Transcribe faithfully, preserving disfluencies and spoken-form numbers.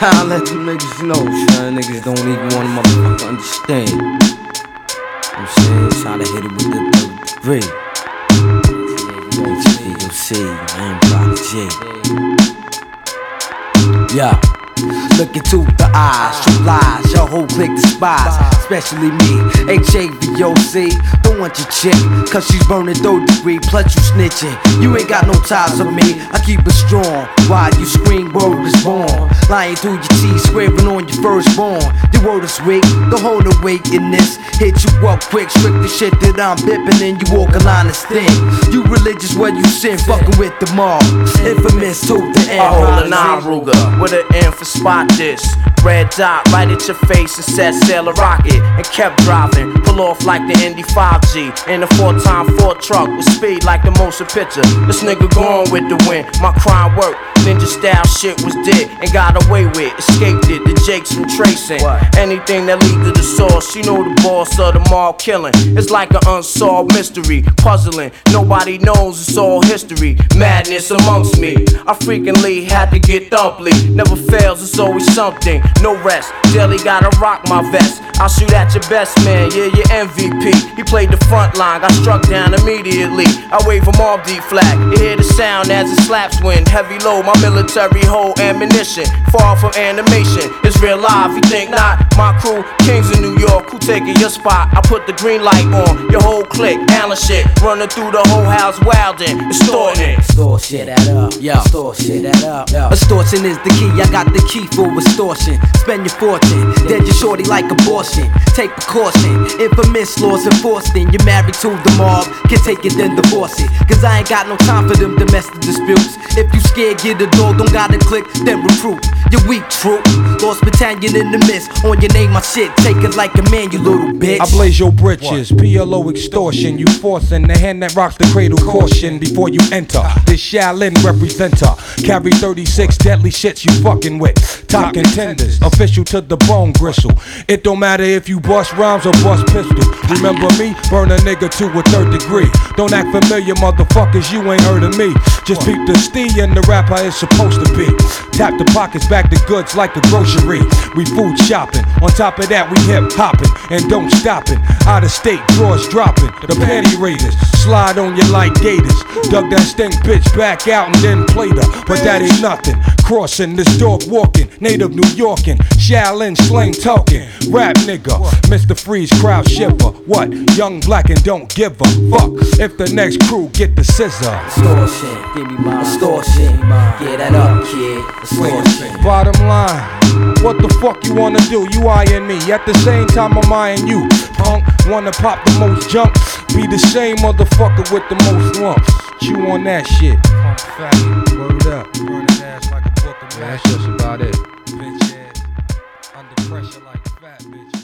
trying to let them niggas know, son. Niggas don't even want to motherfucker understand. You know what I'm saying? Trying to hit it with the third degree. H B O C, I'm Prodigy. Yeah. Look into the eyes, true lies, your whole clique despise, especially me, H A V O C. Don't want your chick, cause she's burning third degree, plus you snitching. You ain't got no ties with me, I keep it strong. While you scream, word is born. Lying through your teeth, swearing on your firstborn. The word is weak, don't hold the weight in this. Hit you up quick, strict the shit that I'm bipping, and you walk a line of sting. You religious where you sin, fucking with the mob. Infamous to the end. I hold a nine Ruger with an M for spot this. Red dot right at your face and said sail a rocket. And kept driving, pull off like the Indy five G. In a four time Ford truck with speed like the motion picture. This nigga going with the wind, my crime work. Ninja style shit was dead and got away with. Escaped it, the Jakes from tracing. Anything that lead to the source, you know the boss of the mall killing. It's like an unsolved mystery, puzzling. Nobody knows, it's all history. Madness amongst me, I frequently had to get thumply. Never fails, it's always something. No rest, daily gotta rock my vest. I'll shoot at your best man, yeah, your M V P. He played the front line, got struck down immediately. I wave him off D flag. You hear the sound as it slaps wind. Heavy load, my military hold ammunition. Far from animation, it's real life, you think not? My crew, kings in New York, who taking your spot? I put the green light on, your whole clique, Allen shit. Running through the whole house wildin', extorting. Extortion, that up, yo. Extortion, that up, yo. Extortion is the key, I got the key for extortion. Spend your fortune, dead your shorty like abortion. Take precaution, infamous laws enforced in. You're married to the mob, can take it then divorce it. Cause I ain't got no time for them domestic disputes. If you scared, get a dog, don't gotta click, then recruit. You're weak, troop. Lost battalion in the mist. On your name, my shit, take it like a man, you little bitch. I blaze your britches, P L O extortion. You forcing the hand that rocks the cradle, caution before you enter. This Shaolin representer. Carry thirty-six deadly shits you fucking with. Top contenders, official to the bone gristle. It don't matter if you bust rhymes or bust pistols. Remember me? Burn a nigga to a third degree. Don't act familiar, motherfuckers, you ain't heard of me. Just peep the stee and the rapper is supposed to be. Tap the pockets, back the goods like a grocery. We food shopping, on top of that we hip hopping and don't stopping. Out of state, drawers dropping, the panty raiders slide on you like gators. Dug that stink bitch back out and then played her, but that ain't nothing. Crossing this dog walking, native New Yorkin, Shaolin slang talking, rap nigga, Mister Freeze crowd shipper. What? Young black and don't give a fuck if the next crew get the scissor. Extortion, give me my extortion. Get that up, kid. Extortion. Bottom line, what the fuck you wanna do? You eyeing me, at the same time I'm eyeing you. Punk, wanna pop the most junk, be the same motherfucker with the most lumps. Chew on that shit. Punk faggot, word up. Burning ass like a book of yeah, that's just about it. Bitch ass, under pressure like fat bitch.